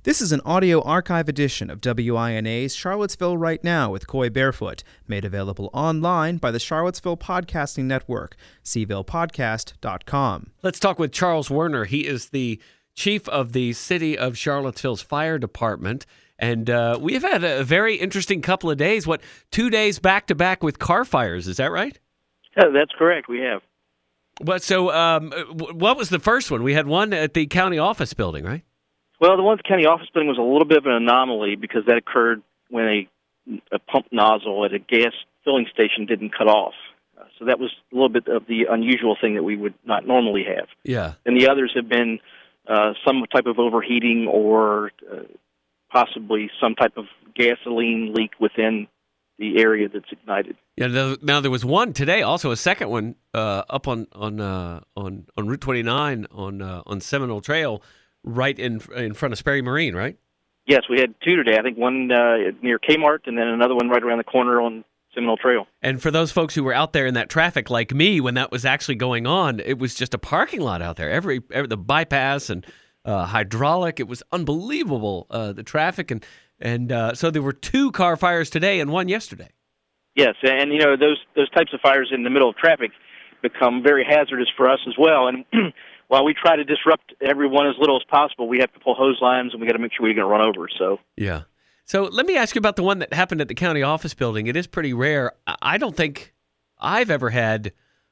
This is an audio archive edition of WINA's Charlottesville Right Now with Coy Barefoot, made available online by the Charlottesville Podcasting Network, cvillepodcast.com. Let's talk with Charles Werner. He is the chief of the City of Charlottesville's Fire Department. And we have had a very interesting couple of days, 2 days back-to-back with car fires, is that right? Yeah, that's correct, we have. What was the first one? We had one at the county office building, right? Well, the one at the county office building was a little bit of an anomaly because that occurred when a pump nozzle at a gas filling station didn't cut off. So that was a little bit of the unusual thing that we would not normally have. Yeah. And the others have been some type of overheating or possibly some type of gasoline leak within the area that's ignited. Yeah. Now there was one today, also a second one up on Route 29 on Seminole Trail, right in front of Sperry Marine, right? Yes, we had two today. I think one near Kmart and then another one right around the corner on Seminole Trail. And for those folks who were out there in that traffic, like me, when that was actually going on, it was just a parking lot out there. Every the bypass and hydraulic, it was unbelievable, the traffic. And so there were two car fires today and one yesterday. Yes, and you know those types of fires in the middle of traffic become very hazardous for us as well. And while we try to disrupt everyone as little as possible, we have to pull hose lines and we got to make sure we don't run over. So yeah. So let me ask you about the one that happened at the county office building. It is pretty rare. I don't think I've ever had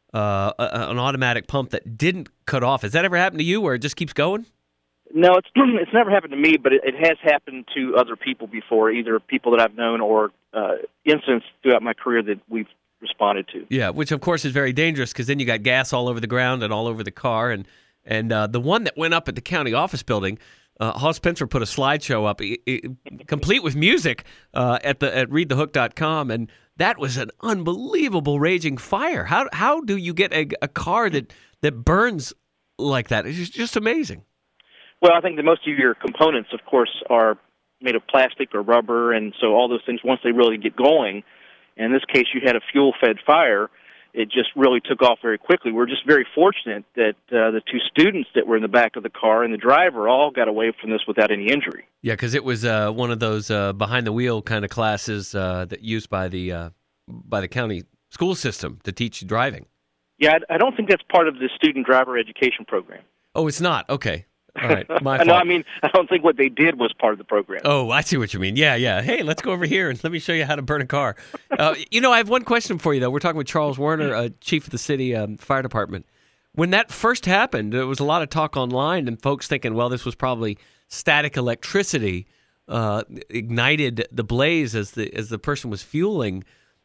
an automatic pump that didn't cut off. Has that ever happened to you, where it just keeps going? No, it's never happened to me, but it has happened to other people before, either people that I've known or incidents throughout my career that we've responded to. Yeah, which of course is very dangerous because then you got gas all over the ground and all over the car. And the one that went up at the county office building, Hall Spencer put a slideshow up, complete with music, at readthehook.com, and that was an unbelievable raging fire. How do you get a car that burns like that? It's just amazing. Well, I think that most of your components, of course, are made of plastic or rubber, and so all those things, once they really get going, and in this case you had a fuel-fed fire, it just really took off very quickly. We're just very fortunate that the two students that were in the back of the car and the driver all got away from this without any injury. Yeah, because it was one of those behind-the-wheel kind of classes that used by the county school system to teach driving. Yeah, I don't think that's part of the student driver education program. Oh, it's not? Okay. All right, my fault. No, I mean, I don't think what they did was part of the program. Oh, I see what you mean. Yeah. Hey, let's go over here and let me show you how to burn a car. I have one question for you, though. We're talking with Charles Werner, chief of the city fire department. When that first happened, there was a lot of talk online and folks thinking, well, this was probably static electricity ignited the blaze as the person was fueling.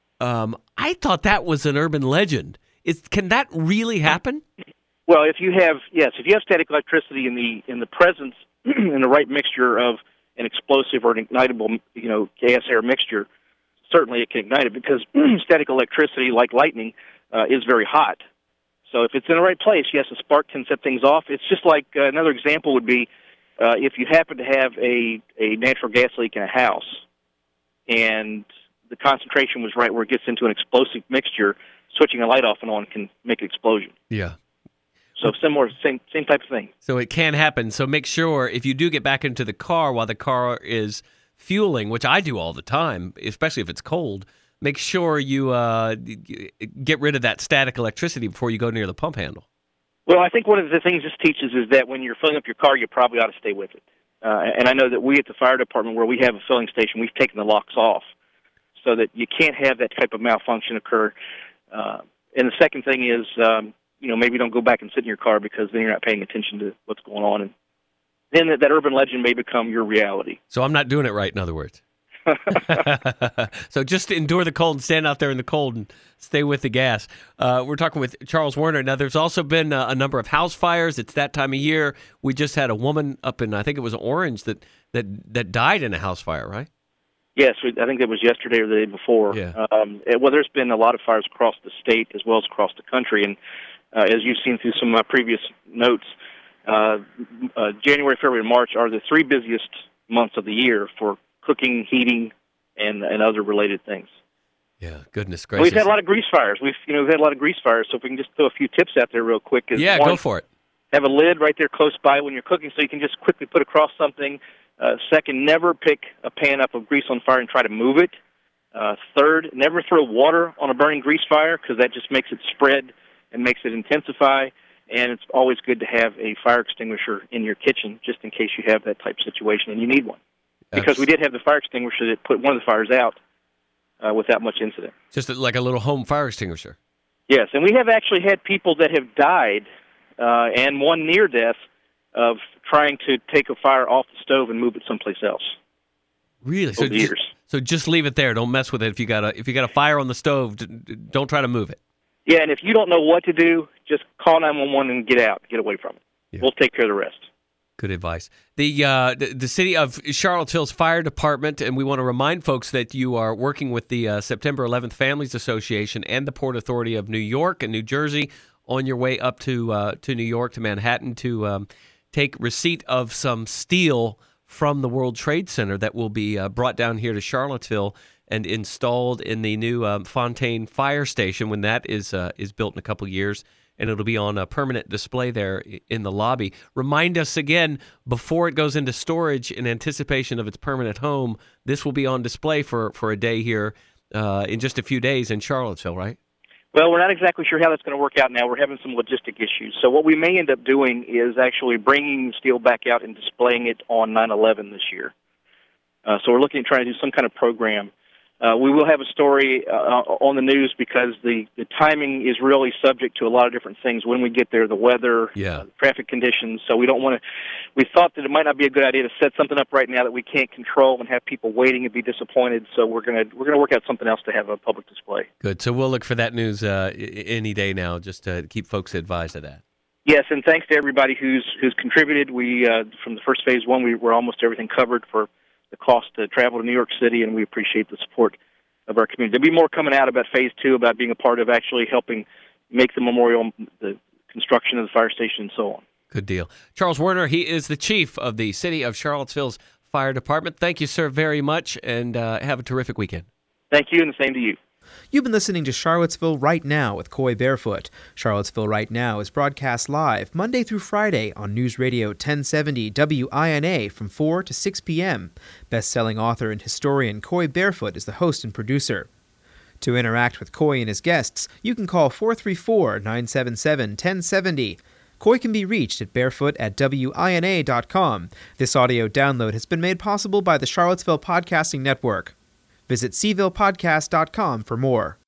I thought that was an urban legend. Can that really happen? Well, if you have static electricity in the presence in the right mixture of an explosive or an ignitable, gas air mixture, certainly it can ignite it because static electricity, like lightning, is very hot. So if it's in the right place, yes, a spark can set things off. It's just like another example would be if you happen to have a natural gas leak in a house and the concentration was right where it gets into an explosive mixture, switching a light off and on can make an explosion. Yeah. So similar, same type of thing. So it can happen. So make sure if you do get back into the car while the car is fueling, which I do all the time, especially if it's cold, make sure you get rid of that static electricity before you go near the pump handle. Well, I think one of the things this teaches is that when you're filling up your car, you probably ought to stay with it. And I know that we at the fire department, where we have a filling station, we've taken the locks off so that you can't have that type of malfunction occur. And the second thing is, maybe don't go back and sit in your car because then you're not paying attention to what's going on. And then that urban legend may become your reality. So I'm not doing it right, in other words. So just endure the cold and stand out there in the cold and stay with the gas. We're talking with Charles Werner. Now, there's also been a number of house fires. It's that time of year. We just had a woman up in, I think it was Orange, that died in a house fire, right? Yes, I think that was yesterday or the day before. Yeah. Well, there's been a lot of fires across the state as well as across the country, and as you've seen through some of my previous notes, January, February, and March are the three busiest months of the year for cooking, heating, and other related things. Yeah, goodness gracious. We've had a lot of grease fires. We've had a lot of grease fires, so if we can just throw a few tips out there real quick. Yeah, go for it. Have a lid right there close by when you're cooking so you can just quickly put across something. Second, never pick a pan up of grease on fire and try to move it. Third, never throw water on a burning grease fire because that just makes it spread and makes it intensify. And it's always good to have a fire extinguisher in your kitchen just in case you have that type of situation and you need one. Because we did have the fire extinguisher that put one of the fires out without much incident. Just like a little home fire extinguisher. Yes, and we have actually had people that have died and one near death of trying to take a fire off the stove and move it someplace else. Really? So just leave it there. Don't mess with it. If you got a fire on the stove, don't try to move it. Yeah, and if you don't know what to do, just call 911 and get out, get away from it. Yeah. We'll take care of the rest. Good advice. The city of Charlottesville's fire department, and we want to remind folks that you are working with the September 11th Families Association and the Port Authority of New York and New Jersey on your way up to New York, to Manhattan, to take receipt of some steel from the World Trade Center that will be brought down here to Charlottesville and installed in the new Fontaine Fire Station when that is built in a couple years. And it'll be on a permanent display there in the lobby. Remind us again, before it goes into storage in anticipation of its permanent home, this will be on display for a day here in just a few days in Charlottesville, right? Well, we're not exactly sure how that's going to work out now. We're having some logistic issues. So what we may end up doing is actually bringing steel back out and displaying it on 9/11 this year. So we're looking at trying to do some kind of program. We will have a story on the news because the timing is really subject to a lot of different things. When we get there, the weather, traffic conditions. So we don't want to. We thought that it might not be a good idea to set something up right now that we can't control and have people waiting and be disappointed. So we're gonna work out something else to have a public display. Good. So we'll look for that news any day now, just to keep folks advised of that. Yes, and thanks to everybody who's contributed. We from the first phase one, we were almost everything covered for the cost to travel to New York City, and we appreciate the support of our community. There'll be more coming out about Phase 2, about being a part of actually helping make the memorial, the construction of the fire station, and so on. Good deal. Charles Werner, he is the chief of the City of Charlottesville's Fire Department. Thank you, sir, very much, and have a terrific weekend. Thank you, and the same to you. You've been listening to Charlottesville Right Now with Coy Barefoot. Charlottesville Right Now is broadcast live Monday through Friday on News Radio 1070 WINA from 4 to 6 p.m. Best-selling author and historian Coy Barefoot is the host and producer. To interact with Coy and his guests, you can call 434-977-1070. Coy can be reached at barefoot@wina.com. This audio download has been made possible by the Charlottesville Podcasting Network. Visit cvillepodcast.com for more.